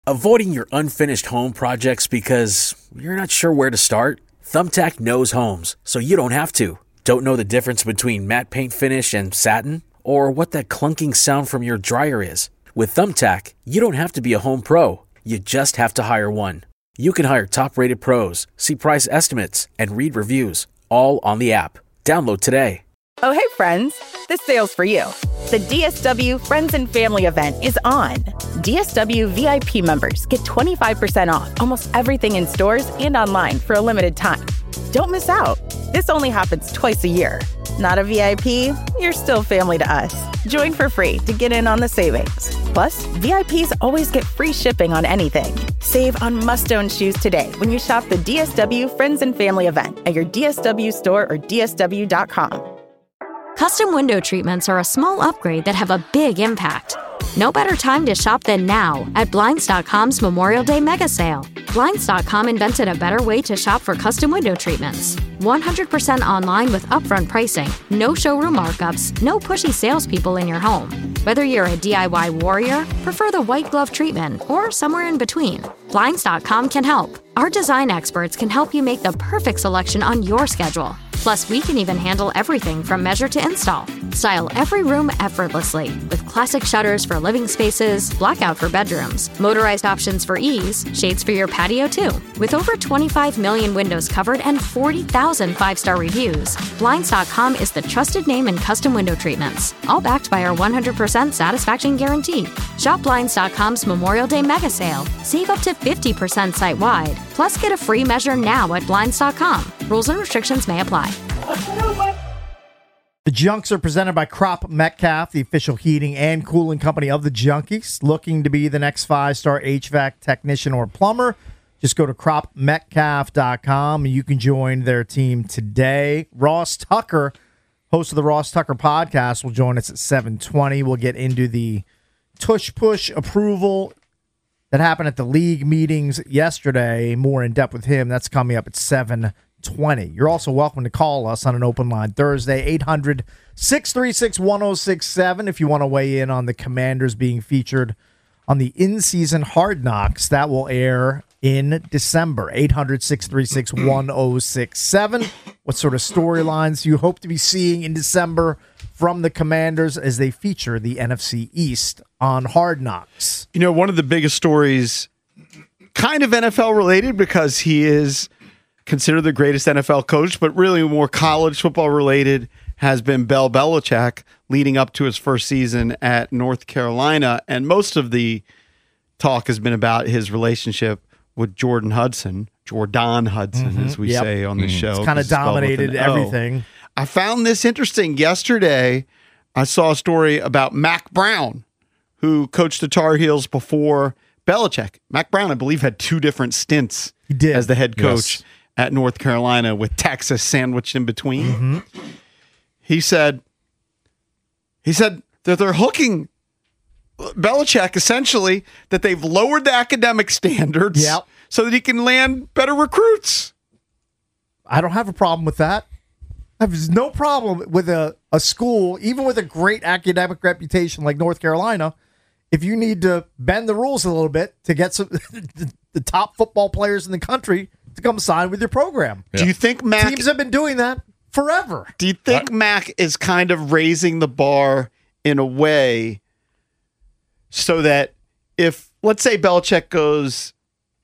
Avoiding your unfinished home projects because you're not sure where to start? Thumbtack knows homes, so you don't have to. Don't know the difference between matte paint finish and satin? Or what that clunking sound from your dryer is? With Thumbtack, you don't have to be a home pro. You just have to hire one. You can hire top-rated pros, see price estimates, and read reviews, all on the app. Download today. Oh, hey, friends. This sale's for you. The DSW Friends and Family event is on. DSW VIP members get 25% off almost everything in stores and online for a limited time. Don't miss out. This only happens twice a year. Not a VIP? You're still family to us. Join for free to get in on the savings. Plus, VIPs always get free shipping on anything. Save on must-own shoes today when you shop the DSW Friends and Family event at your DSW store or DSW.com. Custom window treatments are a small upgrade that have a big impact. No better time to shop than now at Blinds.com's Memorial Day Mega Sale. Blinds.com invented a better way to shop for custom window treatments. 100% online with upfront pricing, no showroom markups, no pushy salespeople in your home. Whether you're a DIY warrior, prefer the white glove treatment, or somewhere in between, Blinds.com can help. Our design experts can help you make the perfect selection on your schedule. Plus, we can even handle everything from measure to install. Style every room effortlessly with classic shutters for living spaces, blackout for bedrooms, motorized options for ease, shades for your patio too. With over 25 million windows covered and 40,000 five-star reviews, Blinds.com is the trusted name in custom window treatments, all backed by our 100% satisfaction guarantee. Shop Blinds.com's Memorial Day Mega Sale. Save up to 50% site-wide. Plus, get a free measure now at Blinds.com. Rules and restrictions may apply. The Junks are presented by Crop Metcalf, the official heating and cooling company of the Junkies. Looking to be the next 5-star HVAC technician or plumber? Just go to cropmetcalf.com and you can join their team today. Ross Tucker, host of the Ross Tucker podcast, will join us at 7:20. We'll get into the tush-push approval that happened at the league meetings yesterday. More in depth with him. That's coming up at 7:20. You're also welcome to call us on an open line Thursday, 800-636-1067 if you want to weigh in on the Commanders being featured on the in-season Hard Knocks. That will air in December. 800-636-1067. What sort of storylines you hope to be seeing in December from the Commanders as they feature the NFC East on Hard Knocks? You know, one of the biggest stories, kind of NFL related because he is considered the greatest NFL coach, but really more college football related, has been Bill Belichick leading up to his first season at North Carolina. And most of the talk has been about his relationship with Jordan Hudson, as we say on the show. It's kind of dominated everything. I found this interesting. Yesterday, I saw a story about Mack Brown, who coached the Tar Heels before Belichick. Mack Brown, I believe, had 2 different stints as the head coach at North Carolina with Texas sandwiched in between. Mm-hmm. He said that they're hooking Belichick essentially, that they've lowered the academic standards so that he can land better recruits. I don't have a problem with that. I have no problem with a school, even with a great academic reputation like North Carolina, if you need to bend the rules a little bit to get some the top football players in the country to come sign with your program. Yeah. Do you think teams have been doing that forever? Do you think Mac is kind of raising the bar in a way so that if, let's say, Belichick goes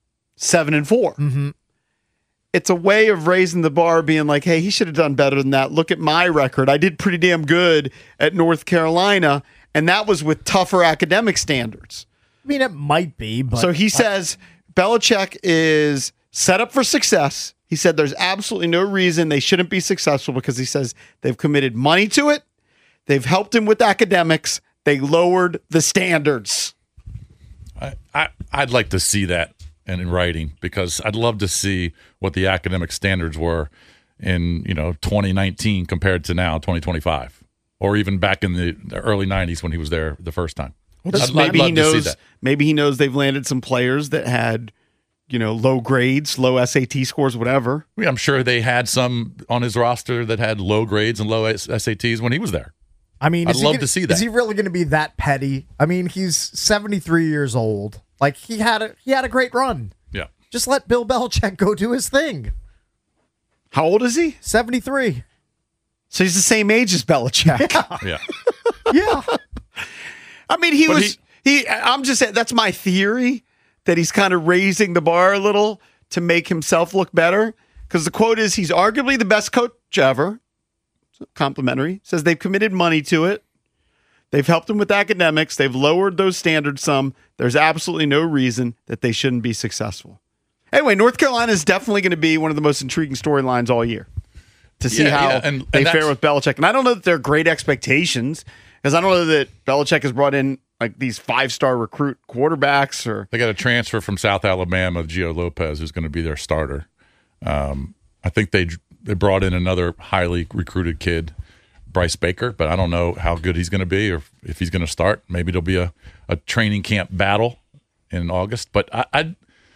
7-4, it's a way of raising the bar, being like, hey, he should have done better than that. Look at my record. I did pretty damn good at North Carolina, and that was with tougher academic standards. I mean, it might be, but so he says Belichick is set up for success. He said there's absolutely no reason they shouldn't be successful because he says they've committed money to it. They've helped him with academics. They lowered the standards. I'd like to see that in writing because I'd love to see what the academic standards were in 2019 compared to now 2025, or even back in the early 90s when he was there the first time. Maybe he knows they've landed some players that had low grades, low SAT scores, whatever. I'm sure they had some on his roster that had low grades and low SATs when he was there. I mean, I'd love to see that. Is he really going to be that petty? I mean, he's 73 years old. Like he had a great run. Yeah. Just let Bill Belichick go do his thing. How old is he? 73. So he's the same age as Belichick. Yeah. Yeah. I mean, I'm just saying, that's my theory, that he's kind of raising the bar a little to make himself look better. Because the quote is, he's arguably the best coach ever. Complimentary. Says they've committed money to it. They've helped him with academics. They've lowered those standards some. There's absolutely no reason that they shouldn't be successful. Anyway, North Carolina is definitely going to be one of the most intriguing storylines all year to see how they fare with Belichick. And I don't know that they're great expectations, because I don't know that Belichick has brought in like these 5-star recruit quarterbacks. Or they got a transfer from South Alabama, Gio Lopez, who's going to be their starter. I think they brought in another highly recruited kid, Bryce Baker, but I don't know how good he's going to be or if he's going to start. Maybe it'll be a training camp battle in August. But I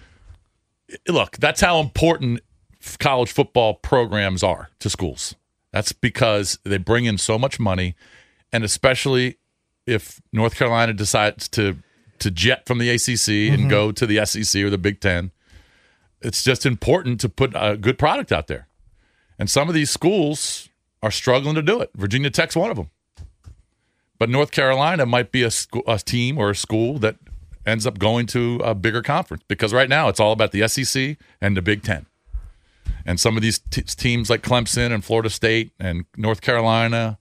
look, that's how important college football programs are to schools. That's because they bring in so much money, and especially if North Carolina decides to jet from the ACC and go to the SEC or the Big Ten, it's just important to put a good product out there. And some of these schools are struggling to do it. Virginia Tech's one of them. But North Carolina might be a team or a school that ends up going to a bigger conference, because right now it's all about the SEC and the Big Ten. And some of these teams like Clemson and Florida State and North Carolina,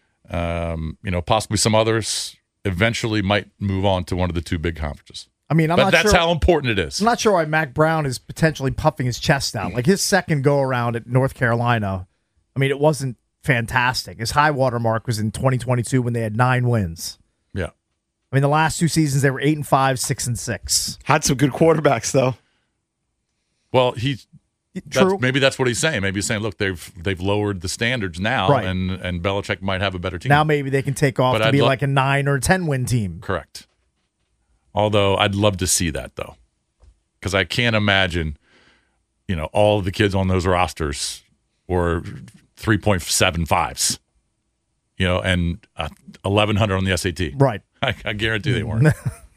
possibly some others, eventually might move on to one of the two big conferences. I mean, that's how important it is. I'm not sure why Mac Brown is potentially puffing his chest out. Like his second go around at North Carolina, I mean, it wasn't fantastic. His high water mark was in 2022 when they had 9 wins. Yeah. I mean, the last 2 seasons they were 8-5, 6-6. had some good quarterbacks though. Well, True. Maybe that's what he's saying. Maybe he's saying, look, they've lowered the standards now, right, and Belichick might have a better team. Now maybe they can take off to be like a 9 or 10 win team. Correct. Although I'd love to see that, though, because I can't imagine, all of the kids on those rosters were 3.75s, and 1,100 on the SAT. Right. I guarantee they weren't.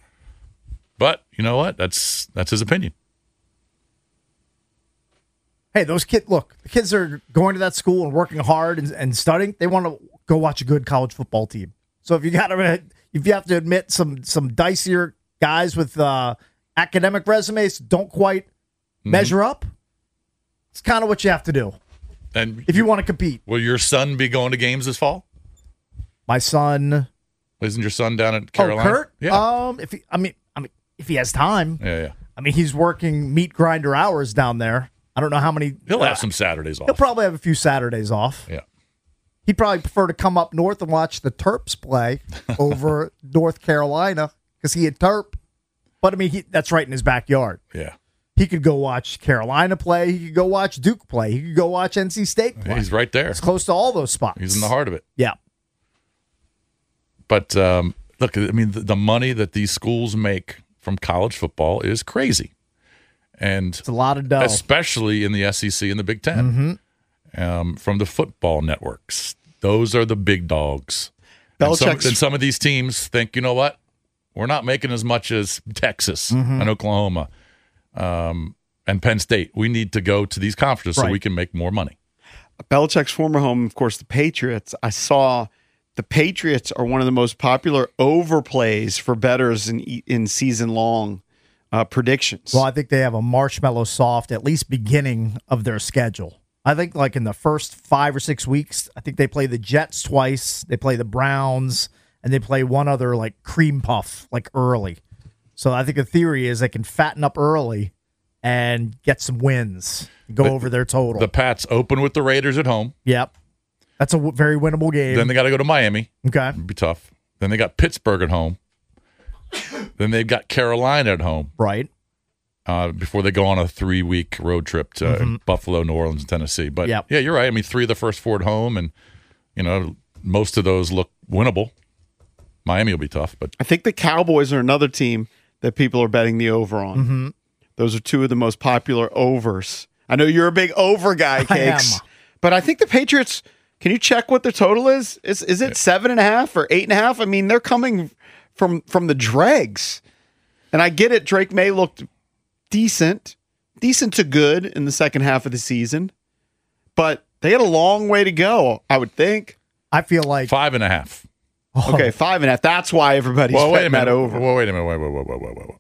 But you know what? That's his opinion. Hey, those kids, look, the kids are going to that school and working hard and studying. They want to go watch a good college football team. So if you have to admit some dicier guys with academic resumes don't quite measure up, it's kind of what you have to do. And if you want to compete. Will your son be going to games this fall? My son, isn't your son down at Carolina? Oh, Kurt? Yeah. If he has time. Yeah. I mean, he's working meat grinder hours down there. I don't know how many. He'll have some Saturdays off. He'll probably have a few Saturdays off. Yeah. He'd probably prefer to come up north and watch the Terps play over North Carolina because he had Terp. But, I mean, that's right in his backyard. Yeah. He could go watch Carolina play. He could go watch Duke play. He could go watch NC State play. He's right there. It's close to all those spots. He's in the heart of it. Yeah. But, look, I mean, the money that these schools make from college football is crazy. And it's a lot of dough, especially in the SEC and the Big Ten. From the football networks, those are the big dogs. And some of these teams think, you know what, we're not making as much as Texas and Oklahoma and Penn State. We need to go to these conferences so we can make more money. Belichick's former home, of course, the Patriots. I saw the Patriots are one of the most popular overplays for bettors in season-long predictions. Well, I think they have a marshmallow soft, at least beginning of their schedule. I think like in the first 5 or 6 weeks, I think they play the Jets twice, they play the Browns, and they play one other like cream puff like early. So I think the theory is they can fatten up early and get some wins, go over their total. The Pats open with the Raiders at home. Yep. That's a very winnable game. Then they got to go to Miami. Okay. It'd be tough. Then they got Pittsburgh at home. Then they've got Carolina at home. Right. Before they go on a 3-week road trip to Buffalo, New Orleans, and Tennessee. But yeah, you're right. I mean, 3 of the first 4 at home, and most of those look winnable. Miami will be tough, but I think the Cowboys are another team that people are betting the over on. Those are 2 of the most popular overs. I know you're a big over guy, Cakes, but I think the Patriots. Can you check what their total is? Is it 7.5 or 8.5? I mean, they're coming from the dregs. And I get it. Drake May looked decent to good in the second half of the season, but they had a long way to go, I would think. I feel like 5.5. Okay, 5.5. That's why everybody's betting that over. Well, wait a minute. Wait.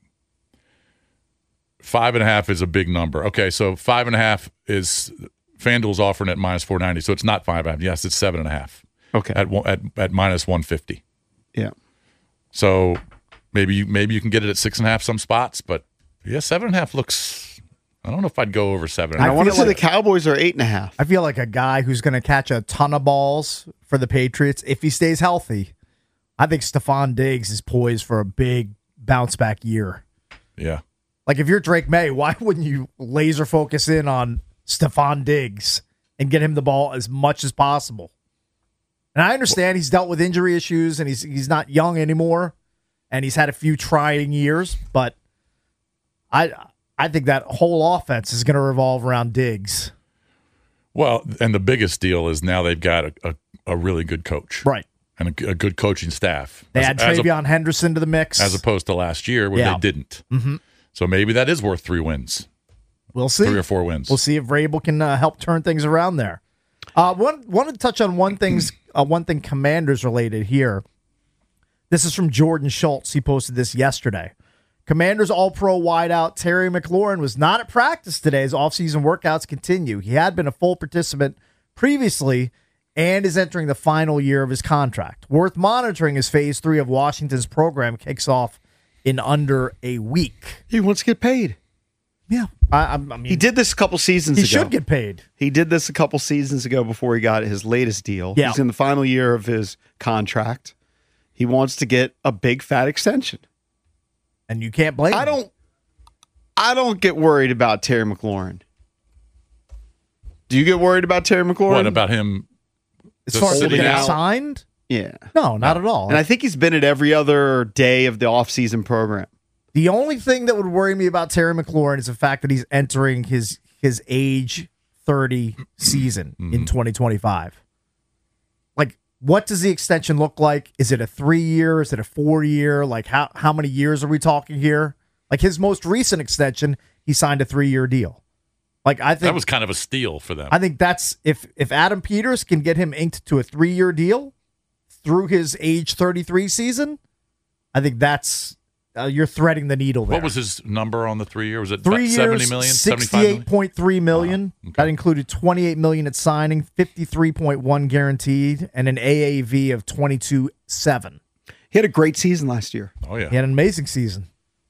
5.5 is a big number. Okay, so 5.5 is FanDuel's offering at -490, so it's not 5.5. Yes, it's 7.5. Okay, at -150. Yeah. So maybe you can get it at 6.5 some spots, but yeah, 7.5 looks. I don't know if I'd go over 7.5. I want to say the Cowboys are 8.5. I feel like a guy who's going to catch a ton of balls for the Patriots if he stays healthy. I think Stephon Diggs is poised for a big bounce back year. Yeah. Like if you're Drake May, why wouldn't you laser focus in on Stephon Diggs and get him the ball as much as possible? And I understand he's dealt with injury issues and he's not young anymore and he's had a few trying years, but I think that whole offense is going to revolve around Diggs. Well, and the biggest deal is now they've got a really good coach. Right. And a good coaching staff. They add Travion Henderson to the mix. As opposed to last year where they didn't. Mm-hmm. So maybe that is worth 3 wins. We'll see. 3 or 4 wins. We'll see if Vrabel can help turn things around there. Wanted to touch on one thing Commanders related here. This is from Jordan Schultz. He posted this yesterday. Commanders All-Pro wideout Terry McLaurin was not at practice today as offseason workouts continue. He had been a full participant previously and is entering the final year of his contract. Worth monitoring as Phase 3 of Washington's program kicks off in under a week. He wants to get paid. Yeah. I mean, he did this a couple seasons ago. He should get paid. He did this a couple seasons ago before he got his latest deal. Yeah. He's in the final year of his contract. He wants to get a big fat extension. And you can't blame him. I don't get worried about Terry McLaurin. Do you get worried about Terry McLaurin? What about him? As far as sitting getting out? signed? Yeah. No, not at all. And I think he's been at every other day of the offseason program. The only thing that would worry me about Terry McLaurin is the fact that he's entering his age 30 season in 2025. Like, what does the extension look like? Is it a 3-year? Is it a 4-year? Like, how many years are we talking here? Like, his most recent extension, he signed a 3-year deal. Like, I think that was kind of a steal for them. I think that's if Adam Peters can get him inked to a 3-year deal through his age 33 season, I think that's you're threading the needle there. What was his number on the 3-year? Was it 3 years, 70 million? 68.3 million. Wow. Okay. That included 28 million at signing, 53.1 guaranteed, and an AAV of 22.7. He had a great season last year. Oh yeah, he had an amazing season.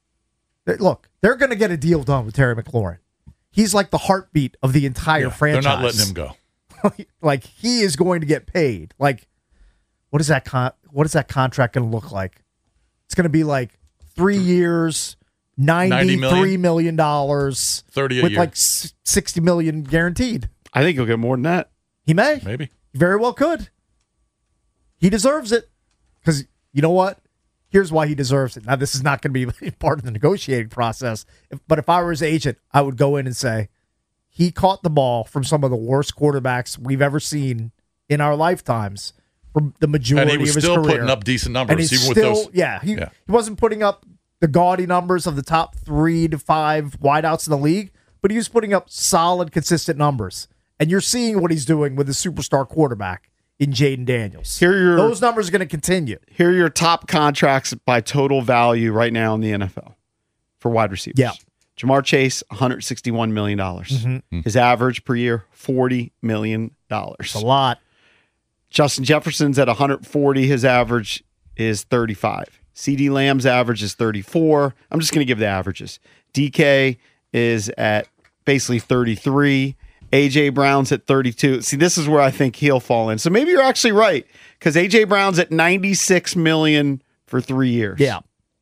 Look, they're going to get a deal done with Terry McLaurin. He's like the heartbeat of the entire franchise. They're not letting him go. Like, he is going to get paid. Like, what is that contract going to look like? It's going to be like 3 years, $93 million, 30 a with year. like 60 million guaranteed. I think he'll get more than that. He may. Maybe. He very well could. He deserves it. Because you know what? Here's why he deserves it. Now, this is not going to be part of the negotiating process. But if I were his agent, I would go in and say, he caught the ball from some of the worst quarterbacks we've ever seen in our lifetimes for the majority of his career. And he was still putting up decent numbers. And even with those. He wasn't putting up the gaudy numbers of the top 3 to 5 wideouts in the league, but he was putting up solid, consistent numbers. And you're seeing what he's doing with a superstar quarterback in Jaden Daniels. Those numbers are going to continue. Here are your top contracts by total value right now in the NFL for wide receivers. Yeah. Jamar Chase, $161 million. Mm-hmm. His average per year, $40 million. That's a lot. Justin Jefferson's at 140. His average is 35. CD Lamb's average is 34. I'm just going to give the averages. DK is at basically 33. A.J. Brown's at 32. See, this is where I think he'll fall in. So maybe you're actually right, because A.J. Brown's at $96 million for 3 years. Yeah.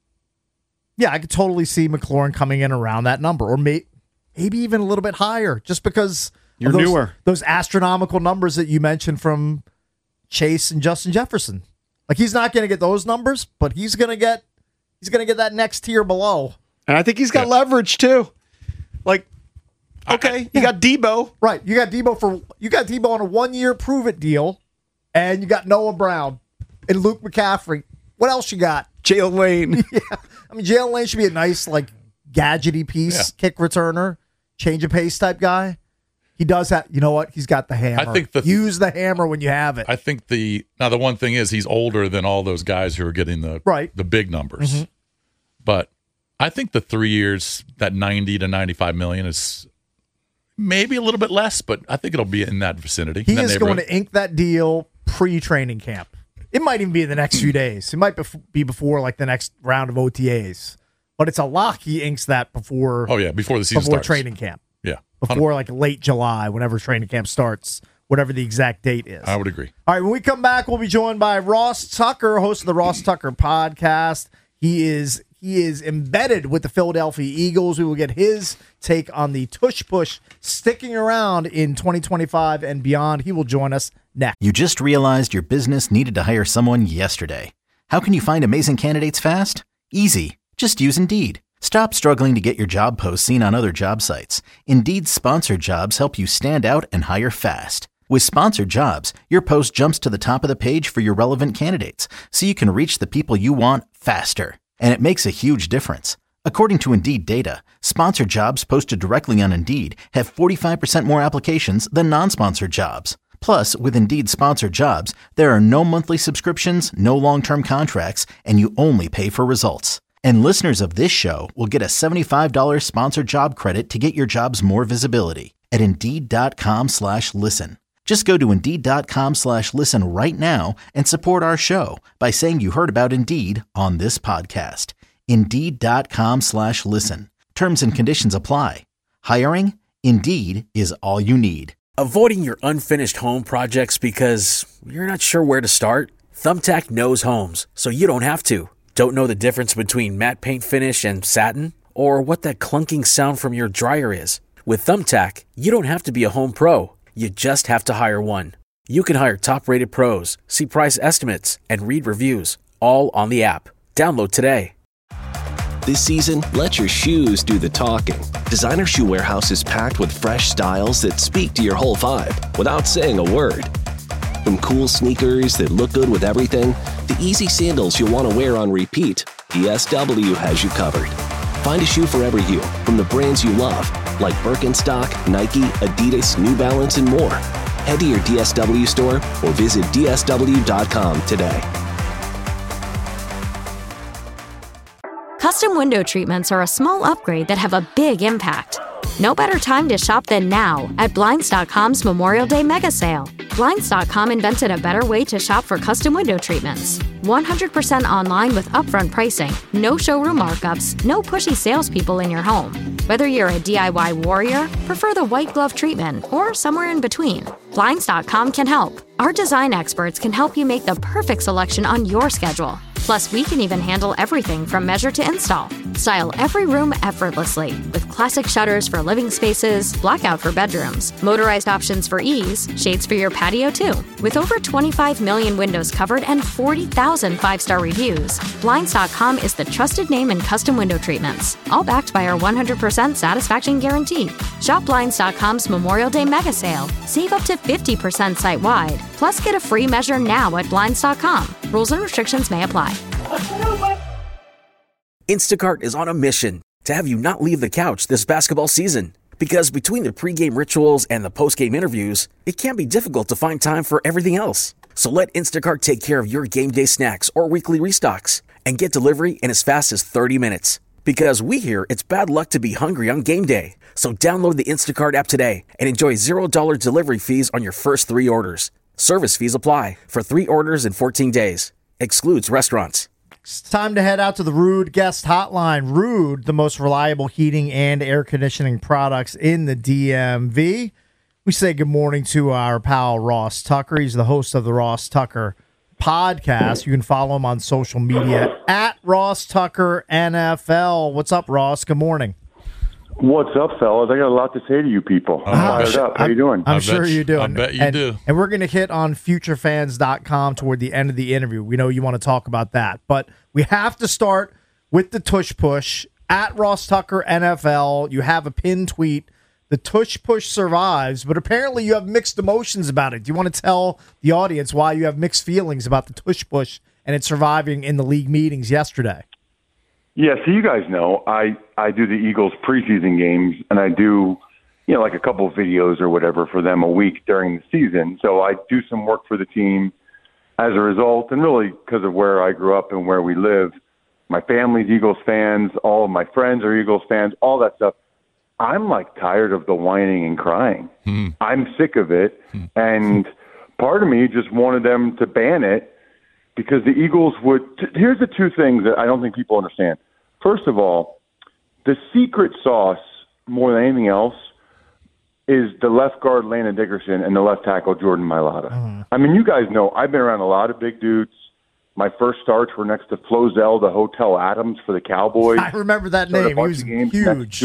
Yeah, I could totally see McLaurin coming in around that number, or maybe even a little bit higher, just because you're newer. Those astronomical numbers that you mentioned from Chase and Justin Jefferson. Like, he's not going to get those numbers, but he's going to get that next tier below. And I think he's got leverage too. Like, okay, you got Debo. Right. You got Debo on a 1-year prove it deal, and you got Noah Brown and Luke McCaffrey. What else you got? Jalen Lane. I mean, Jalen Lane should be a nice, like, gadgety piece, kick returner, change of pace type guy. He does have, you know what? He's got the hammer. I think use the hammer when you have it. I think the one thing is he's older than all those guys who are getting the big numbers. Mm-hmm. But I think the 3 years, that 90 to 95 million is maybe a little bit less, but I think it'll be in that vicinity. He is going to ink that deal pre-training camp. It might even be in the next few days. It might be before like the next round of OTAs. But it's a lock he inks that before. Oh yeah, before the season before starts. training camp. Yeah, before like late July, whenever training camp starts, whatever the exact date is. I would agree. All right, when we come back, we'll be joined by Ross Tucker, host of the Ross Tucker podcast. He is embedded with the Philadelphia Eagles. We will get his take on the tush push sticking around in 2025 and beyond. He will join us next. You just realized your business needed to hire someone yesterday. How can you find amazing candidates fast? Easy. Just use Indeed. Stop struggling to get your job posts seen on other job sites. Indeed's sponsored jobs help you stand out and hire fast. With sponsored jobs, your post jumps to the top of the page for your relevant candidates, so you can reach the people you want faster. And it makes a huge difference. According to Indeed data, sponsored jobs posted directly on Indeed have 45% more applications than non-sponsored jobs. Plus, with Indeed sponsored jobs, there are no monthly subscriptions, no long-term contracts, and you only pay for results. And listeners of this show will get a $75 sponsored job credit to get your jobs more visibility at Indeed.com/listen. Just go to Indeed.com/listen right now and support our show by saying you heard about Indeed on this podcast. Indeed.com/listen. Terms and conditions apply. Hiring? Indeed is all you need. Avoiding your unfinished home projects because you're not sure where to start? Thumbtack knows homes, so you don't have to. Don't know the difference between matte paint finish and satin? Or what that clunking sound from your dryer is? With Thumbtack, you don't have to be a home pro. You just have to hire one. You can hire top-rated pros, see price estimates, and read reviews, all on the app. Download today. This season, let your shoes do the talking. Designer Shoe Warehouse is packed with fresh styles that speak to your whole vibe without saying a word. From cool sneakers that look good with everything, to easy sandals you'll want to wear on repeat, DSW has you covered. Find a shoe for every you, from the brands you love, like Birkenstock, Nike, Adidas, New Balance, and more. Head to your DSW store or visit DSW.com today. Custom window treatments are a small upgrade that have a big impact. No better time to shop than now at Blinds.com's Memorial Day Mega Sale. Blinds.com invented a better way to shop for custom window treatments. 100% online with upfront pricing, no showroom markups, no pushy salespeople in your home. Whether you're a DIY warrior, prefer the white glove treatment, or somewhere in between, Blinds.com can help. Our design experts can help you make the perfect selection on your schedule. Plus, we can even handle everything from measure to install. Style every room effortlessly with classic shutters for living spaces, blackout for bedrooms, motorized options for ease, shades for your patio too. With over 25 million windows covered and 40,000 five-star reviews, Blinds.com is the trusted name in custom window treatments, all backed by our 100% satisfaction guarantee. Shop Blinds.com's Memorial Day Mega Sale. Save up to 50% site-wide. Plus, get a free measure now at Blinds.com. Rules and restrictions may apply. Instacart is on a mission to have you not leave the couch this basketball season. Because between the pregame rituals and the postgame interviews, it can be difficult to find time for everything else. So let Instacart take care of your game day snacks or weekly restocks and get delivery in as fast as 30 minutes. Because we hear it's bad luck to be hungry on game day. So download the Instacart app today and enjoy $0 delivery fees on your first 3 orders. Service fees apply for 3 orders in 14 days. Excludes restaurants. It's time to head out to the Ruud guest hotline. Ruud, the most reliable heating and air conditioning products in the DMV. We say good morning to our pal Ross Tucker. He's the host of the Ross Tucker podcast. You can follow him on social media at Ross Tucker NFL. What's up, Ross? Good morning. What's up, fellas? I got a lot to say to you people. Fired up. How you doing? I'm sure you do. I bet you do. And we're going to hit on futurefans.com toward the end of the interview. We know you want to talk about that. But we have to start with the tush push at Ross Tucker NFL. You have a pinned tweet. The tush push survives, but apparently you have mixed emotions about it. Do you want to tell the audience why you have mixed feelings about the tush push and it's surviving in the league meetings yesterday. Yeah, so you guys know I do the Eagles preseason games, and I do, like a couple of videos or whatever for them a week during the season. So I do some work for the team as a result, and really because of where I grew up and where we live, my family's Eagles fans, all of my friends are Eagles fans, all that stuff. I'm tired of the whining and crying. I'm sick of it. And part of me just wanted them to ban it because the Eagles would. Here's the two things that I don't think people understand. First of all, the secret sauce more than anything else is the left guard Landon Dickerson and the left tackle Jordan Mailata. I mean, you guys know I've been around a lot of big dudes. My first starts were next to Flozell, the Hotel Adams for the Cowboys. I remember that name. He was huge.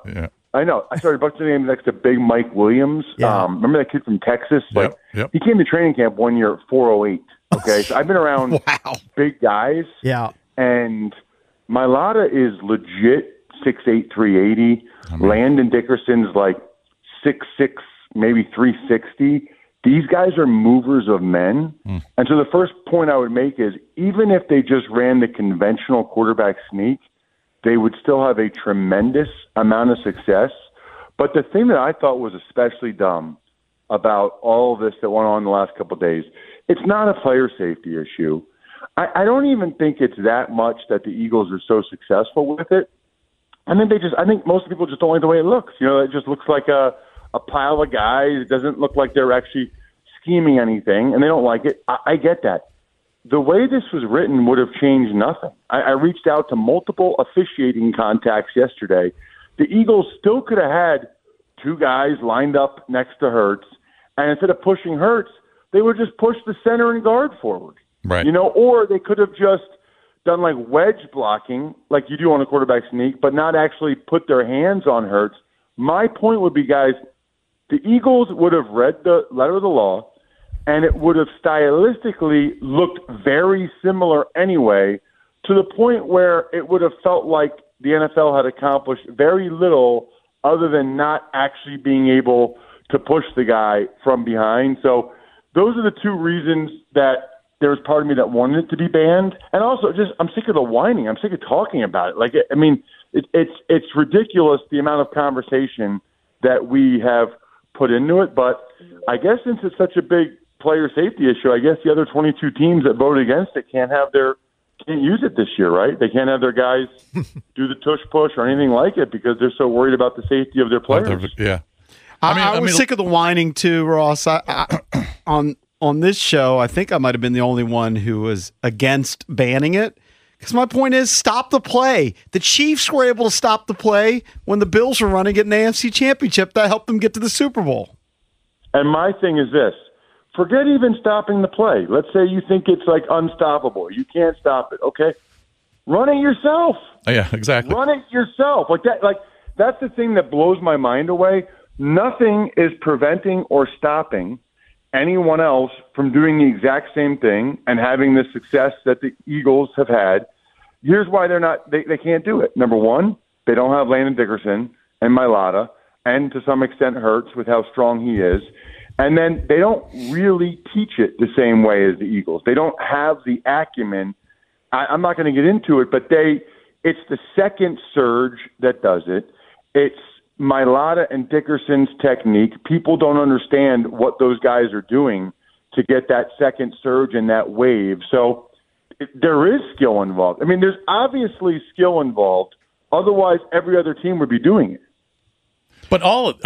I know. I started a bunch of games next to Big Mike Williams. Yeah. Remember that kid from Texas? Yep. He came to training camp one year at 408. Okay, so I've been around big guys. Yeah. And Mailata is legit 6'8", 380. Landon Dickerson's 6'6", maybe 360. These guys are movers of men. And so the first point I would make is even if they just ran the conventional quarterback sneak, they would still have a tremendous amount of success. But the thing that I thought was especially dumb about all of this that went on the last couple of days, it's not a player safety issue. I don't even think it's that much that the Eagles are so successful with it. I think most people just don't like the way it looks. It just looks like a pile of guys. It doesn't look like they're actually scheming anything, and they don't like it. I get that. The way this was written would have changed nothing. I reached out to multiple officiating contacts yesterday. The Eagles still could have had two guys lined up next to Hurts, and instead of pushing Hurts, they would just push the center and guard forward. Right. Or they could have just done wedge blocking like you do on a quarterback sneak, but not actually put their hands on Hurts. My point would be, guys, the Eagles would have read the letter of the law, and it would have stylistically looked very similar anyway, to the point where it would have felt like the NFL had accomplished very little other than not actually being able to push the guy from behind. So those are the two reasons that there was part of me that wanted it to be banned. And also, I'm sick of the whining. I'm sick of talking about it. It's ridiculous the amount of conversation that we have put into it. But I guess since it's such a big player safety issue, I guess the other 22 teams that voted against it can't use it this year, right? They can't have their guys do the tush push or anything like it because they're so worried about the safety of their players. Yeah. I was sick of the whining too, Ross. On this show, I think I might have been the only one who was against banning it. Because my point is, stop the play. The Chiefs were able to stop the play when the Bills were running it in the AFC Championship. That helped them get to the Super Bowl. And my thing is this. Forget even stopping the play. Let's say you think it's unstoppable. You can't stop it, okay? Run it yourself. Yeah, exactly. Run it yourself. That's the thing that blows my mind away. Nothing is preventing or stopping anyone else from doing the exact same thing and having the success that the Eagles have had. Here's why they can't do it. Number one, they don't have Landon Dickerson and Mailata, and to some extent Hurts with how strong he is. And then they don't really teach it the same way as the Eagles. They don't have the acumen. I'm not going to get into it, but it's the second surge that does it. It's Mailata and Dickerson's technique. People don't understand what those guys are doing to get that second surge and that wave. So there is skill involved. There's obviously skill involved. Otherwise, every other team would be doing it. But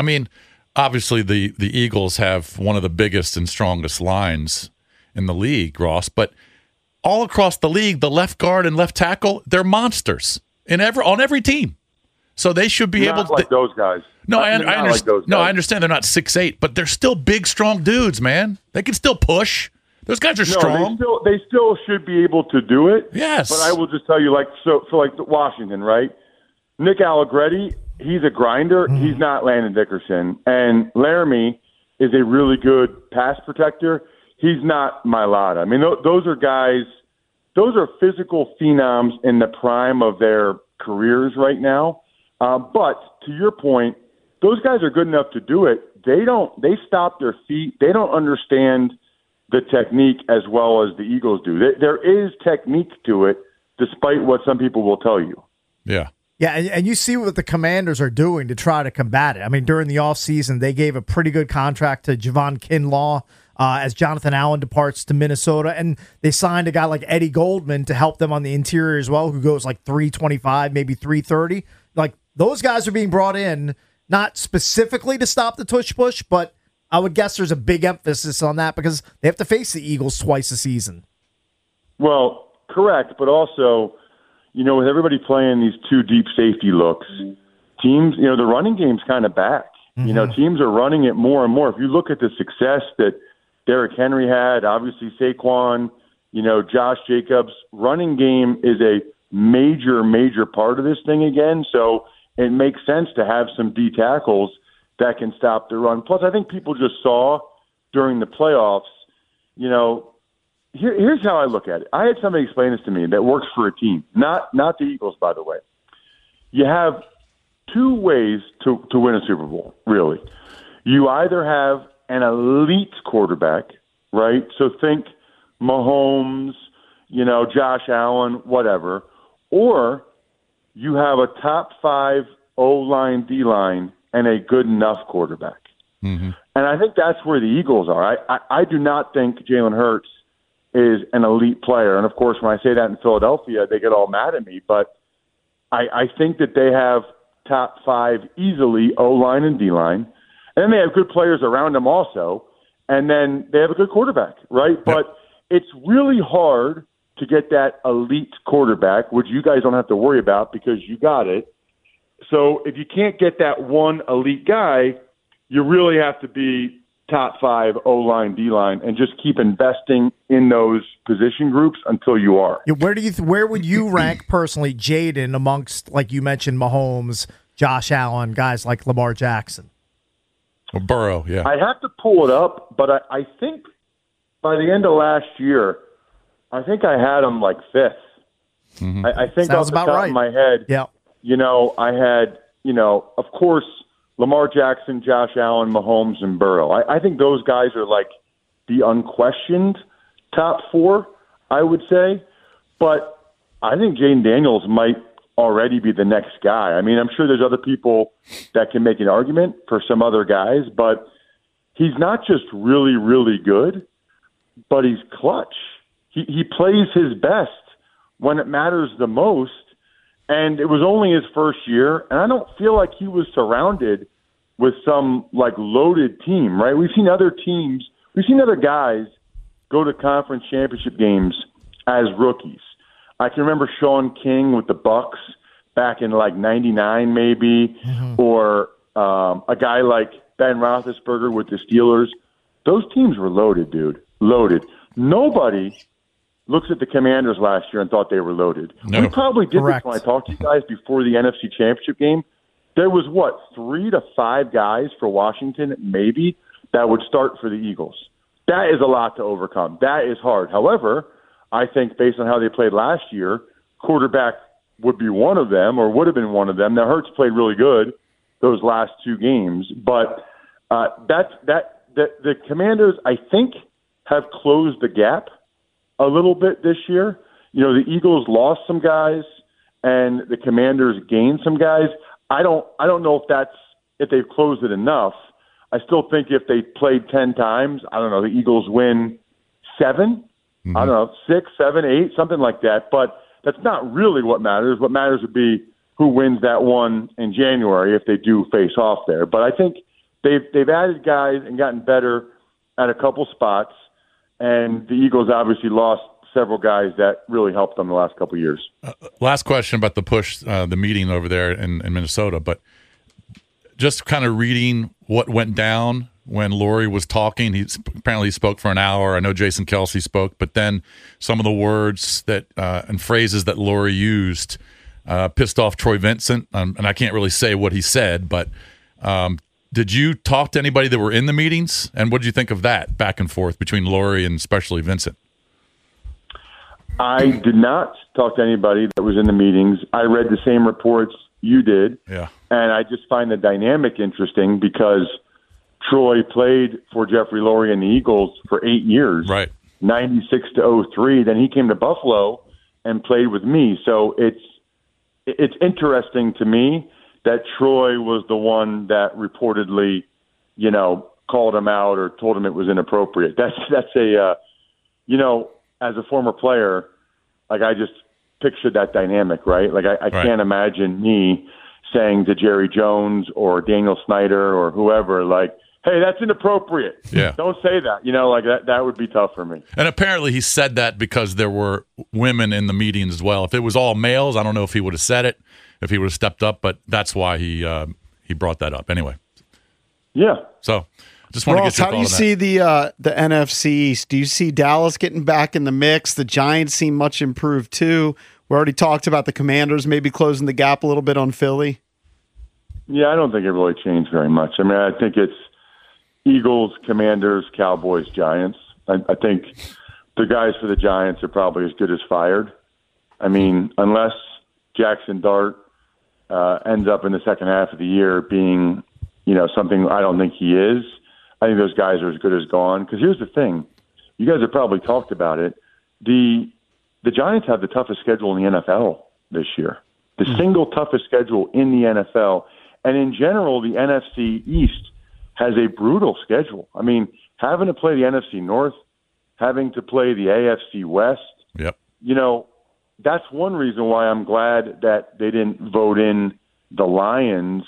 obviously the Eagles have one of the biggest and strongest lines in the league, Ross. But all across the league, the left guard and left tackle, they're monsters on every team. So they should be able to. Like those guys. No, I understand they're not 6'8", but they're still big, strong dudes, man. They can still push. Those guys are strong. They still should be able to do it. Yes. But I will just tell you, for Washington, right? Nick Allegretti, he's a grinder. Mm-hmm. He's not Landon Dickerson. And Laramie is a really good pass protector. He's not Mailata. Those are guys, those are physical phenoms in the prime of their careers right now. But to your point, those guys are good enough to do it. They stop their feet. They don't understand the technique as well as the Eagles do. There is technique to it, despite what some people will tell you. Yeah. Yeah, and you see what the Commanders are doing to try to combat it. I mean, during the offseason, they gave a pretty good contract to Javon Kinlaw as Jonathan Allen departs to Minnesota, and they signed a guy like Eddie Goldman to help them on the interior as well, who goes like 325, maybe 330. Like, those guys are being brought in, not specifically to stop the tush push, but I would guess there's a big emphasis on that because they have to face the Eagles twice a season. Well, correct, but also, with everybody playing these two deep safety looks, teams, the running game's kind of back. Mm-hmm. Teams are running it more and more. If you look at the success that Derrick Henry had, obviously Saquon, Josh Jacobs, running game is a major, major part of this thing again. So it makes sense to have some D tackles that can stop the run. Plus, I think people just saw during the playoffs, here's how I look at it. I had somebody explain this to me that works for a team, not the Eagles, by the way. You have two ways to win a Super Bowl, really. You either have an elite quarterback, right? So think Mahomes, Josh Allen, whatever. Or you have a top 5 O-line, D-line, and a good enough quarterback. Mm-hmm. And I think that's where the Eagles are. I do not think Jalen Hurts is an elite player. And, of course, when I say that in Philadelphia, they get all mad at me. But I think that they have top 5 easily, O-line and D-line. And then they have good players around them also. And then they have a good quarterback, right? Yep. But it's really hard to get that elite quarterback, which you guys don't have to worry about because you got it. So if you can't get that one elite guy, you really have to be top 5 O-line, D-line, and just keep investing in those position groups until you are. Yeah, where would you rank personally Jaden amongst, like you mentioned, Mahomes, Josh Allen, guys like Lamar Jackson? Or Burrow, yeah. I have to pull it up, but I think by the end of last year, I think I had him like 5th. Mm-hmm. I think sounds off the about top right. of my head, yeah. I had, of course, Lamar Jackson, Josh Allen, Mahomes, and Burrow. I think those guys are like the unquestioned top 4, I would say. But I think Jaden Daniels might already be the next guy. I mean, I'm sure there's other people that can make an argument for some other guys, but he's not just really, really good, but he's clutch. He plays his best when it matters the most. And it was only his first year, and I don't feel like he was surrounded with some loaded team, right? We've seen other teams, we've seen other guys go to conference championship games as rookies. I can remember Sean King with the Bucks back in 99 maybe, mm-hmm. or a guy like Ben Roethlisberger with the Steelers. Those teams were loaded, dude, loaded. Nobody looks at the Commanders last year and thought they were loaded. No. We probably did Correct. This when I talked to you guys before the NFC Championship game. There was, 3 to 5 guys for Washington, maybe, that would start for the Eagles. That is a lot to overcome. That is hard. However, I think based on how they played last year, quarterback would be one of them or would have been one of them. Now, Hurts played really good those last 2 games, but the Commanders, I think, have closed the gap a little bit this year. The Eagles lost some guys and the Commanders gained some guys. I don't know if they've closed it enough. I still think if they played 10 times, I don't know, the Eagles win 7, mm-hmm. I don't know, 6, 7, 8, something like that. But that's not really what matters. What matters would be who wins that one in January if they do face off there. But I think they've added guys and gotten better at a couple spots. And the Eagles obviously lost several guys that really helped them the last couple of years. Last question about the push, the meeting over there in Minnesota, but just kind of reading what went down when Lurie was talking. He apparently spoke for an hour. I know Jason Kelce spoke, but then some of the words that and phrases that Lurie used pissed off Troy Vincent, and I can't really say what he said, but did you talk to anybody that were in the meetings? And what did you think of that back and forth between Lurie and especially Vincent? I did not talk to anybody that was in the meetings. I read the same reports you did. Yeah. And I just find the dynamic interesting because Troy played for Jeffrey Lurie and the Eagles for 8 years, right, 96 to 03. Then he came to Buffalo and played with me. So it's interesting to me that Troy was the one that reportedly, called him out or told him it was inappropriate. That's a, as a former player, like I just pictured that dynamic, right? Like I can't imagine me saying to Jerry Jones or Daniel Snyder or whoever, like, hey, that's inappropriate. Yeah. Don't say that. Like that would be tough for me. And apparently he said that because there were women in the meetings as well. If it was all males, I don't know if he would have said it, if he would have stepped up, but that's why he brought that up. Anyway. Yeah. So just want to get your how do you see the NFC East? Do you see Dallas getting back in the mix? The Giants seem much improved too. We already talked about the Commanders maybe closing the gap a little bit on Philly. Yeah, I don't think it really changed very much. I mean, I think it's Eagles, Commanders, Cowboys, Giants. I think the guys for the Giants are probably as good as fired. I mean, unless Jackson Dart ends up in the second half of the year being, something I don't think he is, I think those guys are as good as gone. Because here's the thing. You guys have probably talked about it. The Giants have the toughest schedule in the NFL this year. The single toughest schedule in the NFL. And in general, the NFC East has a brutal schedule. I mean, having to play the NFC North, having to play the AFC West, yep. That's one reason why I'm glad that they didn't vote in the Lions'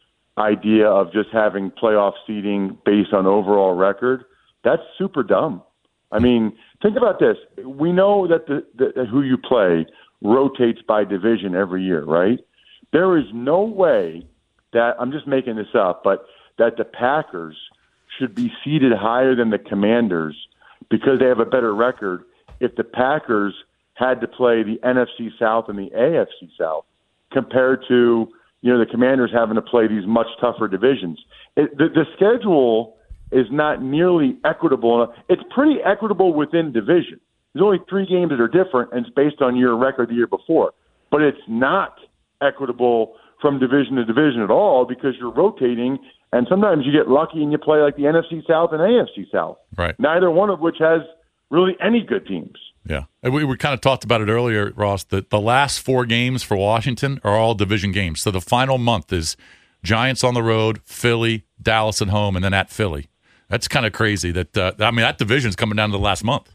idea of just having playoff seeding based on overall record. That's super dumb. I mean, think about this. We know that the who you play rotates by division every year, right? There is no way that, I'm just making this up, but that the Packers should be seeded higher than the Commanders because they have a better record if the Packers had to play the NFC South and the AFC South compared to, the Commanders having to play these much tougher divisions. The schedule is not nearly equitable. It's pretty equitable within division. There's only 3 games that are different, and it's based on your record the year before. But it's not equitable from division to division at all because you're rotating, and sometimes you get lucky and you play like the NFC South and AFC South. Right. Neither one of which has really any good teams. Yeah. And we kind of talked about it earlier, Ross, that the last 4 games for Washington are all division games. So the final month is Giants on the road, Philly, Dallas at home, and then at Philly. That's kind of crazy. That division's coming down to the last month.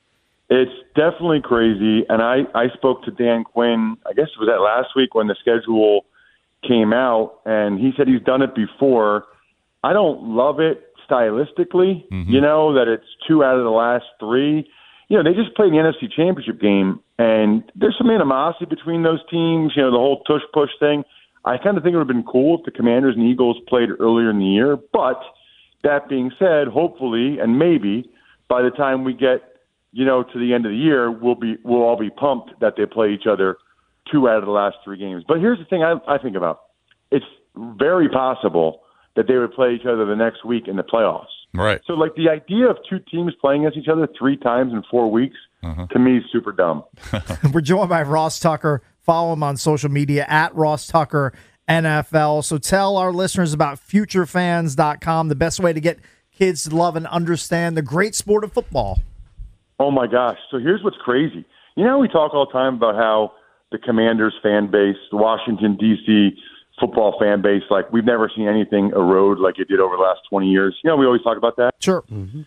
It's definitely crazy. And I spoke to Dan Quinn, I guess it was that last week when the schedule came out, and he said he's done it before. I don't love it stylistically, that it's 2 out of the last 3. They just played the NFC Championship game, and there's some animosity between those teams, the whole tush-push thing. I kind of think it would have been cool if the Commanders and Eagles played earlier in the year. But that being said, hopefully and maybe by the time we get, to the end of the year, we'll all be pumped that they play each other 2 out of the last 3 games. But here's the thing I think about. It's very possible that they would play each other the next week in the playoffs. Right. So, the idea of 2 teams playing against each other 3 times in 4 weeks, to me, is super dumb. We're joined by Ross Tucker. Follow him on social media at Ross Tucker NFL. So tell our listeners about futurefans.com, the best way to get kids to love and understand the great sport of football. Oh, my gosh. So here's what's crazy. We talk all the time about how the Commanders fan base, the Washington, D.C., football fan base, like we've never seen anything erode like it did over the last 20 years. We always talk about that. Sure.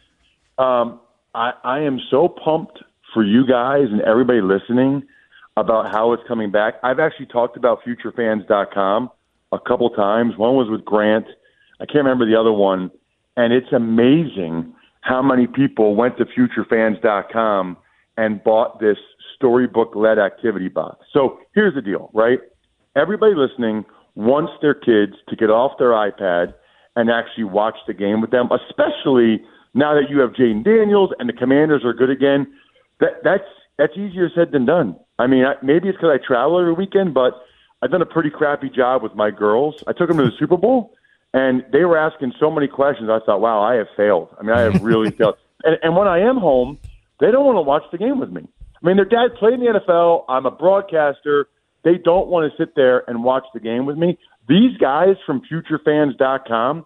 I am so pumped for you guys and everybody listening about how it's coming back. I've actually talked about futurefans.com a couple times. One was with Grant. I can't remember the other one. And it's amazing how many people went to futurefans.com and bought this storybook-led activity box. So here's the deal, right? Everybody listening wants their kids to get off their iPad and actually watch the game with them, especially now that you have Jaden Daniels and the Commanders are good again. That's easier said than done. I mean, maybe it's because I travel every weekend, but I've done a pretty crappy job with my girls. I took them to the Super Bowl, and they were asking so many questions. I thought, wow, I have failed. I mean, I have really failed. And when I am home, they don't want to watch the game with me. I mean, their dad played in the NFL. I'm a broadcaster. They don't want to sit there and watch the game with me. These guys from futurefans.com,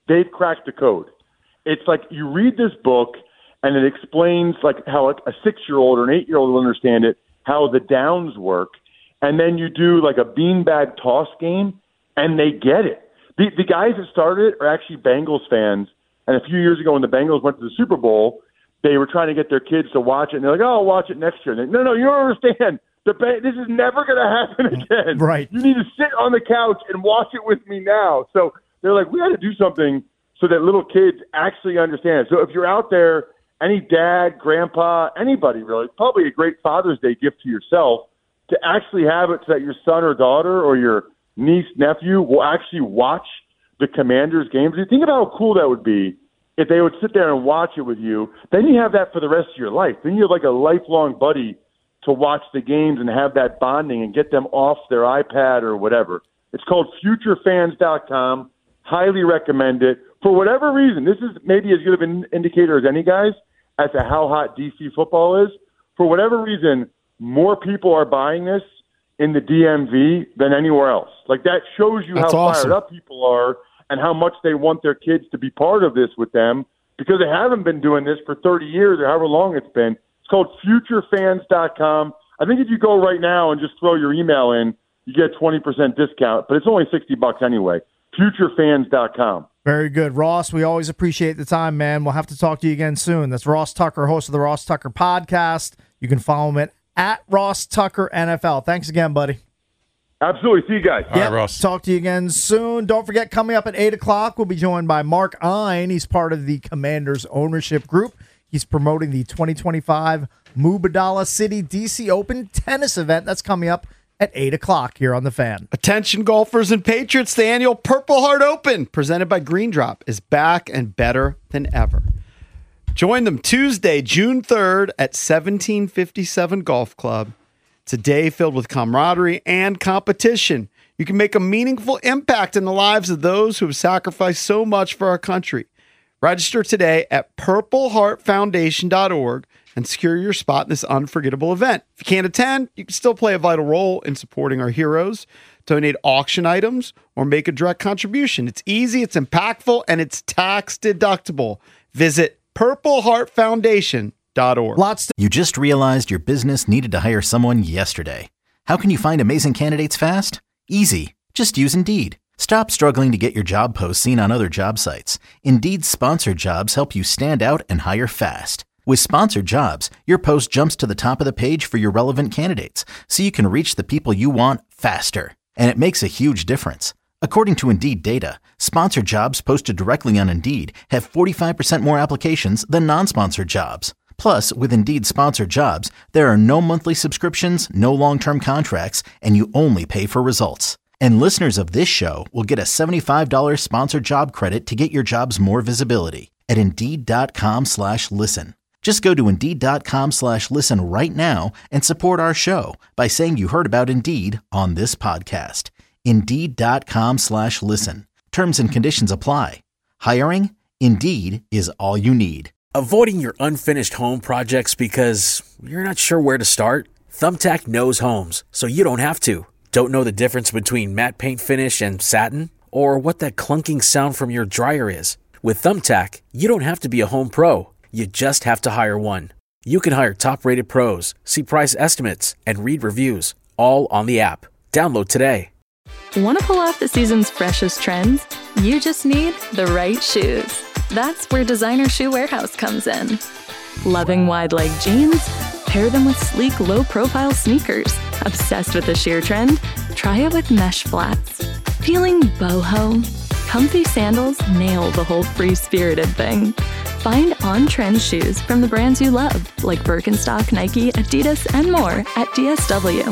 they've cracked the code. It's like you read this book and it explains like how a 6-year-old or an 8-year-old will understand it, how the downs work, and then you do like a beanbag toss game and they get it. The guys that started it are actually Bengals fans, and a few years ago when the Bengals went to the Super Bowl, they were trying to get their kids to watch it, and they're like, "Oh, I'll watch it next year." And they, no, you don't understand. This is never going to happen again. Right. You need to sit on the couch and watch it with me now. So they're like, we got to do something so that little kids actually understand. So if you're out there, any dad, grandpa, anybody really, it's probably a great Father's Day gift to yourself to actually have it so that your son or daughter or your niece, nephew will actually watch the Commanders games. You think about how cool that would be if they would sit there and watch it with you. Then you have that for the rest of your life. Then you have like a lifelong buddy to watch the games and have that bonding and get them off their iPad or whatever. It's called futurefans.com. Highly recommend it. For whatever reason, this is maybe as good of an indicator as any, guys, as to how hot DC football is. For whatever reason, more people are buying this in the DMV than anywhere else. Like, that shows you That's how awesome. fired up people are and how much they want their kids to be part of this with them, because they haven't been doing this for 30 years or however long it's been. It's called futurefans.com. I think if you go right now and just throw your email in, you get a 20% discount, but it's only $60 anyway. Futurefans.com. Very good. Ross, we always appreciate the time, man. We'll have to talk to you again soon. That's Ross Tucker, host of the Ross Tucker Podcast. You can follow him at Ross Tucker NFL. Thanks again, buddy. Absolutely. See you guys. All right, Ross. Talk to you again soon. Don't forget, coming up at 8 o'clock, we'll be joined by Mark Ein. He's part of the Commanders ownership group. He's promoting the 2025 Mubadala City DC Open tennis event. That's coming up at 8 o'clock here on The Fan. Attention golfers and Patriots, the annual Purple Heart Open, presented by Green Drop, is back and better than ever. Join them Tuesday, June 3rd at 1757 Golf Club. It's a day filled with camaraderie and competition. You can make a meaningful impact in the lives of those who have sacrificed so much for our country. Register today at purpleheartfoundation.org and secure your spot in this unforgettable event. If you can't attend, you can still play a vital role in supporting our heroes, donate auction items, or make a direct contribution. It's easy, it's impactful, and it's tax deductible. Visit purpleheartfoundation.org. You just realized your business needed to hire someone yesterday. How can you find amazing candidates fast? Easy. Just use Indeed. Stop struggling to get your job posts seen on other job sites. Indeed's sponsored jobs help you stand out and hire fast. With sponsored jobs, your post jumps to the top of the page for your relevant candidates, so you can reach the people you want faster. And it makes a huge difference. According to Indeed data, sponsored jobs posted directly on Indeed have 45% more applications than non-sponsored jobs. Plus, with Indeed sponsored jobs, there are no monthly subscriptions, no long-term contracts, and you only pay for results. And listeners of this show will get a $75 sponsored job credit to get your jobs more visibility at Indeed.com/listen. Just go to Indeed.com/listen right now and support our show by saying you heard about Indeed on this podcast. Indeed.com/listen. Terms and conditions apply. Hiring? Indeed is all you need. Avoiding your unfinished home projects because you're not sure where to start? Thumbtack knows homes, so you don't have to. Don't know the difference between matte paint finish and satin? Or what that clunking sound from your dryer is? With Thumbtack, you don't have to be a home pro. You just have to hire one. You can hire top-rated pros, see price estimates, and read reviews, all on the app. Download today. Want to pull off the season's freshest trends? You just need the right shoes. That's where Designer Shoe Warehouse comes in. Loving wide-leg jeans? Pair them with sleek, low-profile sneakers. Obsessed with the sheer trend? Try it with mesh flats. Feeling boho? Comfy sandals nail the whole free-spirited thing. Find on-trend shoes from the brands you love, like Birkenstock, Nike, Adidas, and more at DSW.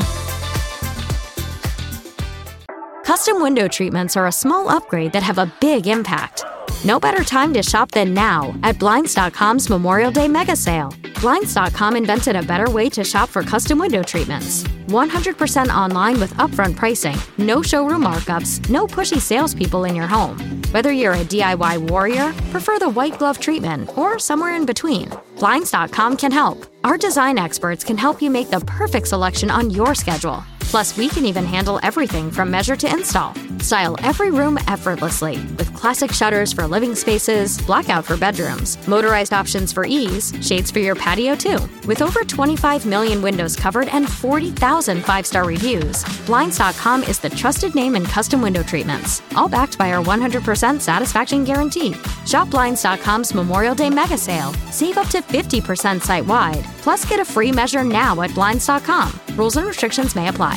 Custom window treatments are a small upgrade that have a big impact. No better time to shop than now at Blinds.com's Memorial Day Mega Sale. Blinds.com invented a better way to shop for custom window treatments. 100% online with upfront pricing, no showroom markups, no pushy salespeople in your home. Whether you're a DIY warrior, prefer the white glove treatment, or somewhere in between, Blinds.com can help. Our design experts can help you make the perfect selection on your schedule. Plus, we can even handle everything from measure to install. Style every room effortlessly with classic shutters for living spaces, blackout for bedrooms, motorized options for ease, shades for your patio too. With over 25 million windows covered and 40,000 five-star reviews, Blinds.com is the trusted name in custom window treatments, all backed by our 100% satisfaction guarantee. Shop Blinds.com's Memorial Day mega sale. Save up to 50% site-wide. Plus, get a free measure now at Blinds.com. Rules and restrictions may apply.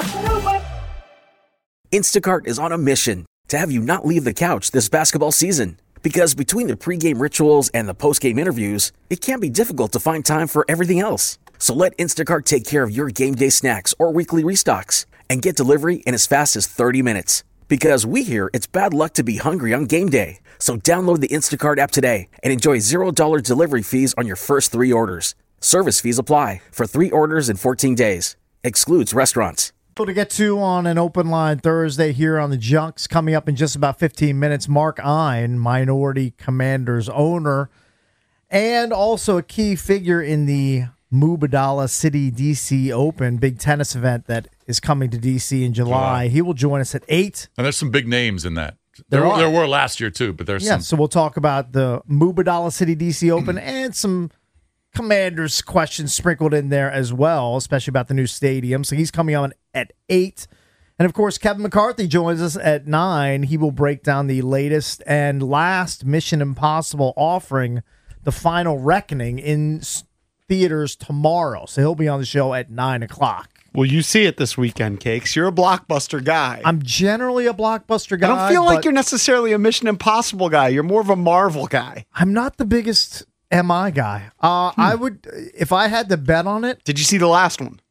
Instacart is on a mission to have you not leave the couch this basketball season. Because between the pregame rituals and the postgame interviews, it can be difficult to find time for everything else. So let Instacart take care of your game day snacks or weekly restocks and get delivery in as fast as 30 minutes. Because we hear it's bad luck to be hungry on game day. So download the Instacart app today and enjoy $0 delivery fees on your first 3 orders. Service fees apply for 3 orders in 14 days. Excludes restaurants. To get to on an open line Thursday here on the Junks. Coming up in just about 15 minutes, Mark Ein, Minority Commanders owner, and also a key figure in the Mubadala City DC Open, big tennis event that is coming to DC in July. He will join us at 8. And there's some big names in that. There were last year too, but there's some. So we'll talk about the Mubadala City DC Open and some Commanders questions sprinkled in there as well, especially about the new stadium. So he's coming on at 8. And, of course, Kevin McCarthy joins us at 9. He will break down the latest and last Mission Impossible offering, The Final Reckoning, in theaters tomorrow. So he'll be on the show at 9 o'clock. Will you see it this weekend, Cakes? You're a blockbuster guy. I'm generally a blockbuster guy. I don't feel like you're necessarily a Mission Impossible guy. You're more of a Marvel guy. I'm not the biggest MI guy. I would, if I had to bet on it. Did you see the last one?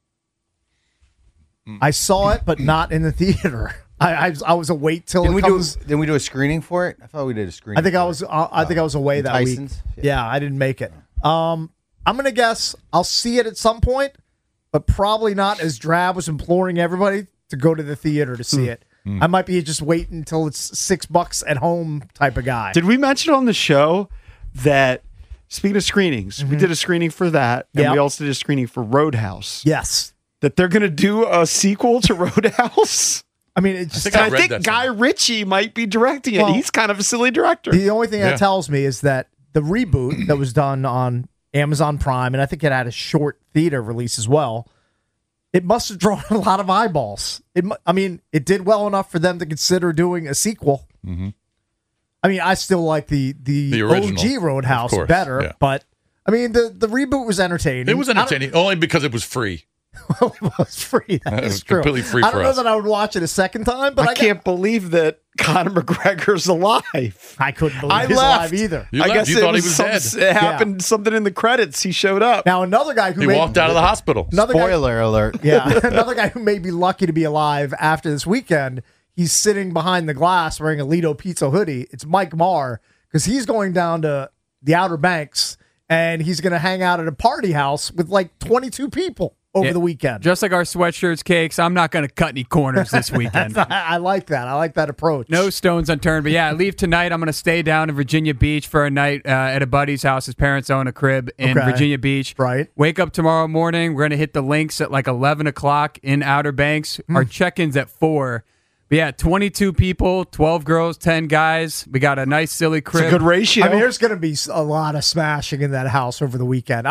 I saw it, but not in the theater. I was a wait till it comes. Didn't we do a screening for it? I thought we did a screening. I think I was. I think I was away that Tyson's? week. Yeah, I didn't make it. I'm gonna guess I'll see it at some point, but probably not as Drab was imploring everybody to go to the theater to see it. I might be just waiting until it's $6 at home type of guy. Did we mention on the show that, speaking of screenings, we did a screening for that, and we also did a screening for Roadhouse? Yes. That they're going to do a sequel to Roadhouse? I mean, it's just, I think Guy Ritchie might be directing it. He's kind of a silly director. The only thing that tells me is that the reboot that was done on Amazon Prime, and I think it had a short theater release as well, it must have drawn a lot of eyeballs. It did well enough for them to consider doing a sequel. Mm-hmm. I mean, I still like the original, OG Roadhouse better, but I mean, the reboot was entertaining. It was entertaining only because it was free. Well, it was free. That is true. Completely free I for don't know us. that I would watch it a second time, but I can't believe that Conor McGregor's alive. I couldn't believe he's alive either. You I left. guess You thought he was dead. It happened something in the credits. He showed up. Now, another guy who He walked out of the hospital. Spoiler alert. Yeah, another guy who may be lucky to be alive after this weekend, he's sitting behind the glass wearing a Lido Pizza hoodie. It's Mike Marr, because he's going down to the Outer Banks, and he's going to hang out at a party house with like 22 people over the weekend. Just like our sweatshirts, Cakes, I'm not going to cut any corners this weekend. I like that. I like that approach. No stones unturned. But yeah, I leave tonight. I'm going to stay down in Virginia Beach for a night at a buddy's house. His parents own a crib in Virginia Beach. Right. Wake up tomorrow morning. We're going to hit the links at like 11 o'clock in Outer Banks. Our check-in's at 4. But yeah, 22 people, 12 girls, 10 guys. We got a nice, silly crib. It's a good ratio. I mean, there's going to be a lot of smashing in that house over the weekend.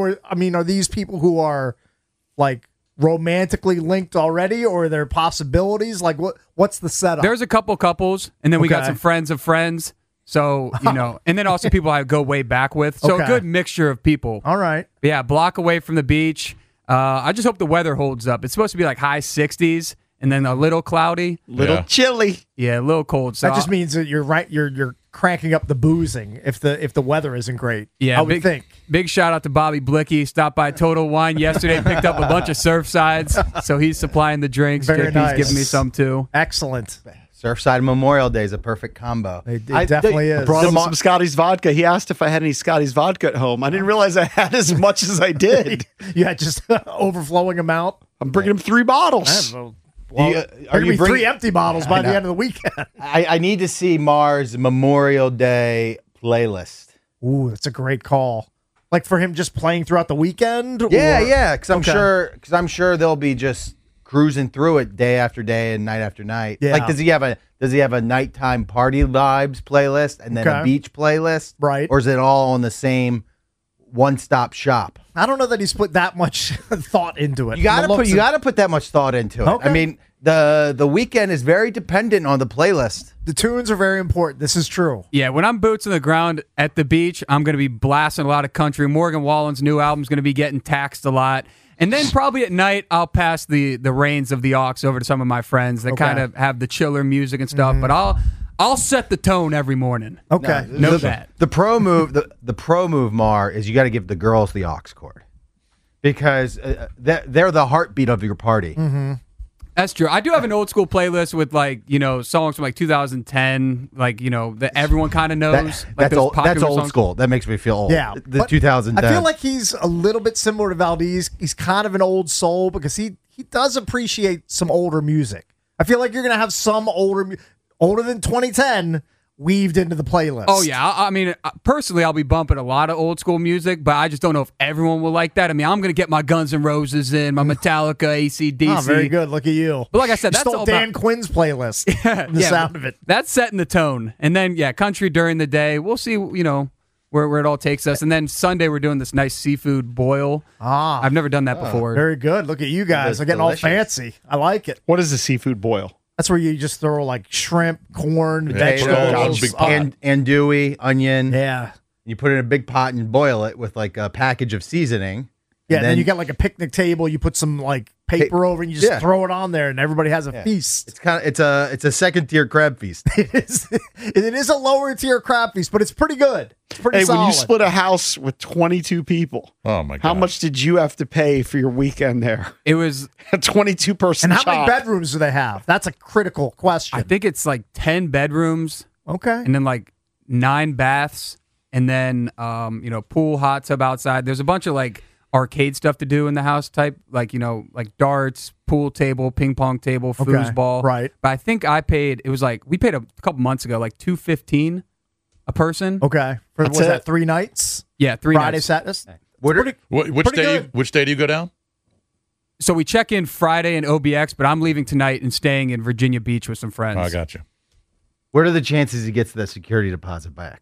Are these people who are like romantically linked already, or are there possibilities? Like, what's the setup? There's a couple couples, and then we got some friends of friends. So, and then also people I go way back with. So a good mixture of people. All right. But yeah, block away from the beach. I just hope the weather holds up. It's supposed to be like high 60s. And then a little cloudy, little chilly, a little cold. So that just means that you're right. You're cranking up the boozing if the weather isn't great. Yeah, I would think. Big shout out to Bobby Blicky. Stopped by Total Wine yesterday, picked up a bunch of Surfsides. So he's supplying the drinks. Very JP's nice. giving me some too. Excellent. Surfside Memorial Day is a perfect combo. It definitely is. I brought him some Scotty's vodka. He asked if I had any Scotty's vodka at home. I didn't realize I had as much as I did. You had just overflowing amount. I'm bringing him 3 bottles. Well, are you 3 empty bottles by the end of the weekend? I need to see Mars Memorial Day playlist. Ooh, that's a great call. Like for him just playing throughout the weekend? Yeah, because I'm sure they'll be just cruising through it day after day and night after night. Yeah. Like, does he have a nighttime party vibes playlist and then a beach playlist? Right. Or is it all on the same one-stop shop? I don't know that he's put that much thought into it. You got to put that much thought into it. Okay. I mean, the weekend is very dependent on the playlist. The tunes are very important. This is true. Yeah, when I'm boots on the ground at the beach, I'm going to be blasting a lot of country. Morgan Wallen's new album's going to be getting taxed a lot. And then probably at night, I'll pass the reins of the aux over to some of my friends that kind of have the chiller music and stuff. But I'll set the tone every morning. Okay. Know that. The pro move, the pro move, Mar, is you got to give the girls the aux cord because they're the heartbeat of your party. Mm-hmm. That's true. I do have an old school playlist with songs from 2010, that everyone kind of knows. That's old songs. school. That makes me feel old. Yeah, the but 2010. I feel like he's a little bit similar to Valdez. He's kind of an old soul because he does appreciate some older music. I feel like you're going to have some older than 2010 weaved into the playlist. Oh, yeah. I mean, personally, I'll be bumping a lot of old school music, but I just don't know if everyone will like that. I mean, I'm going to get my Guns N' Roses in, my Metallica, AC/DC. Oh, very good. Look at you. But like I said, that's stole all Dan about Quinn's playlist. The sound of it. That's setting the tone. And then, country during the day. We'll see, where it all takes us. And then Sunday, we're doing this nice seafood boil. I've never done that before. Very good. Look at you guys. That's I'm getting delicious. all fancy. I like it. What is a seafood boil? That's where you just throw like shrimp, corn, Potatoes, vegetables. andouille, onion. Yeah. You put it in a big pot and boil it with like a package of seasoning. Yeah, and then you got like a picnic table. You put some like paper over and you just throw it on there and everybody has a feast. It's a second tier crab feast. It is a lower tier crab feast, but it's pretty good. It's pretty solid. When you split a house with 22 people, oh my God, how much did you have to pay for your weekend there? It was a 22-person And how many bedrooms do they have? That's a critical question. I think it's like 10 bedrooms. Okay. And then like 9 baths. And then, pool, hot tub outside. There's a bunch of like arcade stuff to do in the house type, like darts, pool table, ping pong table, foosball. Right. But I think we paid a couple months ago, like $215 a person. Okay. Was that 3 nights? Yeah, 3 Friday, nights. Saturday? Which day do you go down? So we check in Friday in OBX, but I'm leaving tonight and staying in Virginia Beach with some friends. Oh, I got you. What are the chances he gets the security deposit back?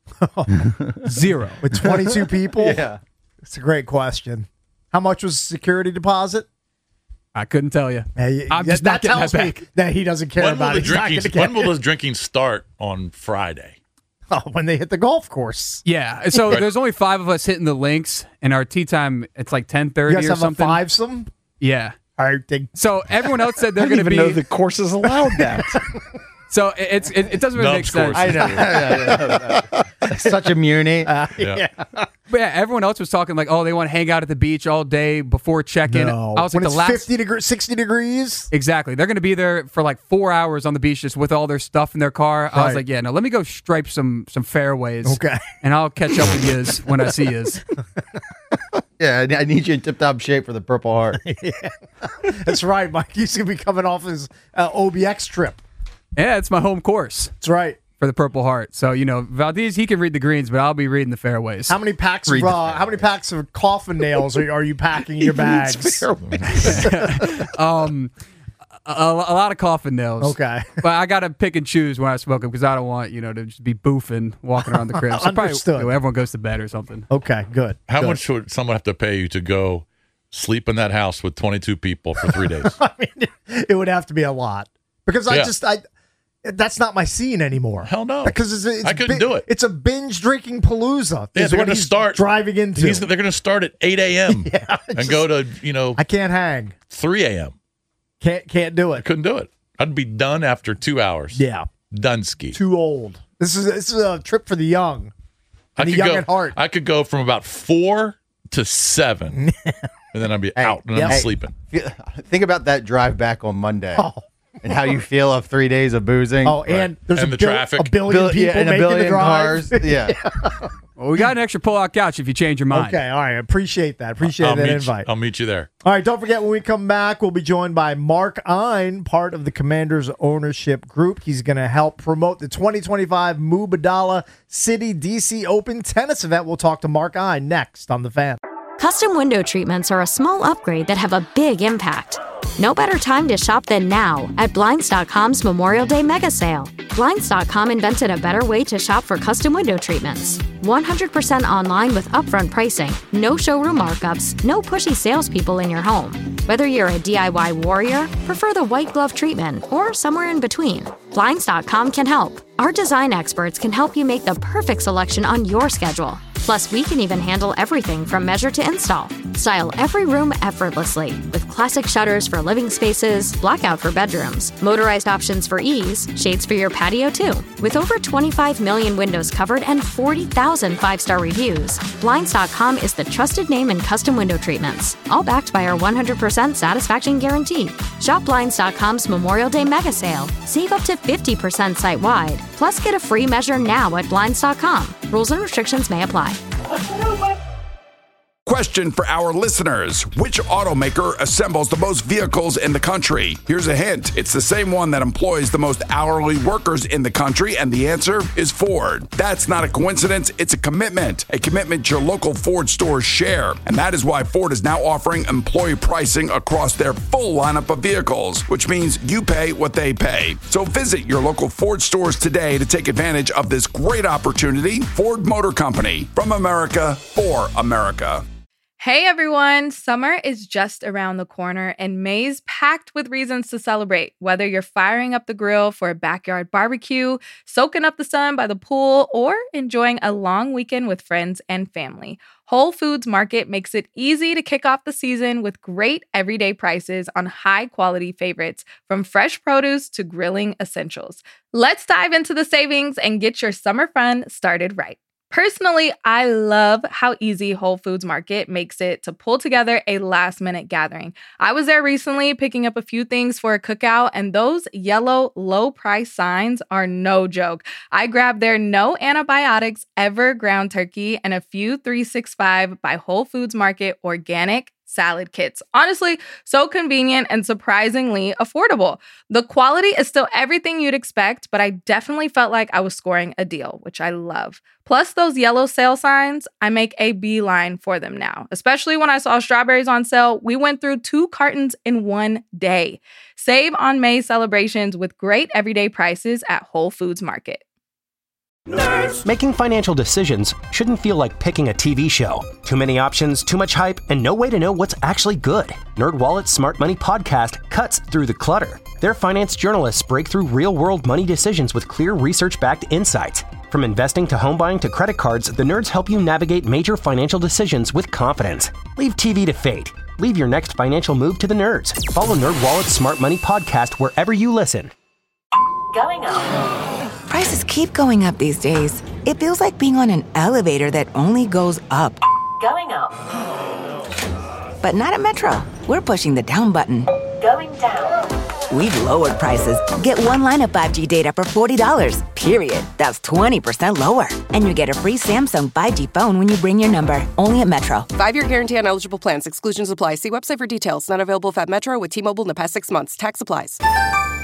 0. With 22 people? Yeah. It's a great question. How much was the security deposit? I couldn't tell you. I'm just that not getting tells that me back. that he doesn't care about it. When will the drinking start on Friday? Oh, when they hit the golf course. Yeah. So there's only 5 of us hitting the links, and our tee time, it's like 10:30 You guys or have something. a fivesome? Yeah. All right. So everyone else said they're I going didn't to even be. know the courses allowed that. So it doesn't really make sense. I know. Such a muni. But yeah, everyone else was talking like, oh, they want to hang out at the beach all day before check-in. No. I was like, when the it's last 50 degrees, 60 degrees? Exactly. They're going to be there for like 4 hours on the beach just with all their stuff in their car. I was Right. like, yeah, no, let me go stripe some fairways. Okay. And I'll catch up with yous when I see yous. Yeah, I need you in tip-top shape for the Purple Heart. That's right, Mike. He's going to be coming off his OBX trip. Yeah, it's my home course. That's right. For the Purple Heart. So, Valdez, he can read the greens, but I'll be reading the fairways. How many packs of coffin nails are you packing in your bags? A lot of coffin nails. Okay. But I got to pick and choose when I smoke them because I don't want, to just be boofing, walking around the crib. So Understood. probably everyone goes to bed or something. Okay, good. How Good. much would someone have to pay you to go sleep in that house with 22 people for 3 days? I mean, it would have to be a lot because that's not my scene anymore. Hell no. Because I couldn't do it. It's a binge drinking palooza. Yeah, is they're what going to he's start driving into. They're going to start at 8 a.m. and go to I can't hang. 3 a.m. Can't do I it. couldn't do it. I'd be done after 2 hours. Yeah, Dunsky. too old. This is a trip for the young. And the young at heart. I could go from about 4 to 7, and then I'd be out and I'm sleeping. Think about that drive back on Monday. Oh. And how you feel of 3 days of boozing. Oh, and there's And the traffic. a billion people and a making billion the drive. cars. Yeah. Well, we got an extra pull-out couch if you change your mind. Okay, all right. Appreciate that. Appreciate that invite. I'll meet you there. All right, don't forget when we come back, we'll be joined by Mark Ein, part of the Commanders ownership group. He's going to help promote the 2025 Mubadala City DC Open tennis event. We'll talk to Mark Ein next on The Fan. Custom window treatments are a small upgrade that have a big impact. No better time to shop than now at Blinds.com's Memorial Day mega sale. Blinds.com invented a better way to shop for custom window treatments. 100% online with upfront pricing, no showroom markups, no pushy salespeople in your home. Whether you're a DIY warrior, prefer the white glove treatment, or somewhere in between, Blinds.com can help. Our design experts can help you make the perfect selection on your schedule. Plus, we can even handle everything from measure to install. Style every room effortlessly with classic shutters for living spaces, blackout for bedrooms, motorized options for ease, shades for your patio too. With over 25 million windows covered and 40,000 five-star reviews, Blinds.com is the trusted name in custom window treatments, all backed by our 100% satisfaction guarantee. Shop Blinds.com's Memorial Day mega sale. Save up to 50% site-wide. Plus, get a free measure now at Blinds.com. Rules and restrictions may apply. Question for our listeners. Which automaker assembles the most vehicles in the country? Here's a hint. It's the same one that employs the most hourly workers in the country, and the answer is Ford. That's not a coincidence. It's a commitment your local Ford stores share. And that is why Ford is now offering employee pricing across their full lineup of vehicles, which means you pay what they pay. So visit your local Ford stores today to take advantage of this great opportunity. Ford Motor Company, from America for America. Hey everyone, summer is just around the corner and May's packed with reasons to celebrate. Whether you're firing up the grill for a backyard barbecue, soaking up the sun by the pool, or enjoying a long weekend with friends and family, Whole Foods Market makes it easy to kick off the season with great everyday prices on high-quality favorites, from fresh produce to grilling essentials. Let's dive into the savings and get your summer fun started right. Personally, I love how easy Whole Foods Market makes it to pull together a last-minute gathering. I was there recently picking up a few things for a cookout, and those yellow low-price signs are no joke. I grabbed their no antibiotics ever ground turkey and a few 365 by Whole Foods Market organic salad kits. Honestly, so convenient and surprisingly affordable. The quality is still everything you'd expect, but I definitely felt like I was scoring a deal, which I love. Plus, those yellow sale signs, I make a beeline for them now. Especially when I saw strawberries on sale, we went through 2 cartons in one day. Save on May celebrations with great everyday prices at Whole Foods Market. Nerds. Making financial decisions shouldn't feel like picking a TV show. Too many options, too much hype, and no way to know what's actually good. NerdWallet's Smart Money podcast cuts through the clutter. Their finance journalists break through real-world money decisions with clear research-backed insights. From investing to home buying to credit cards, the nerds help you navigate major financial decisions with confidence. Leave TV to fate. Leave your next financial move to the nerds. Follow NerdWallet's Smart Money podcast wherever you listen. Going up. Prices keep going up these days. It feels like being on an elevator that only goes up. Going up. But not at Metro. We're pushing the down button. Going down. We've lowered prices. Get one line of 5G data for $40, period. That's 20% lower. And you get a free Samsung 5G phone when you bring your number. Only at Metro. 5-year guarantee on eligible plans. Exclusions apply. See website for details. Not available at Metro with T-Mobile in the past 6 months. Tax applies.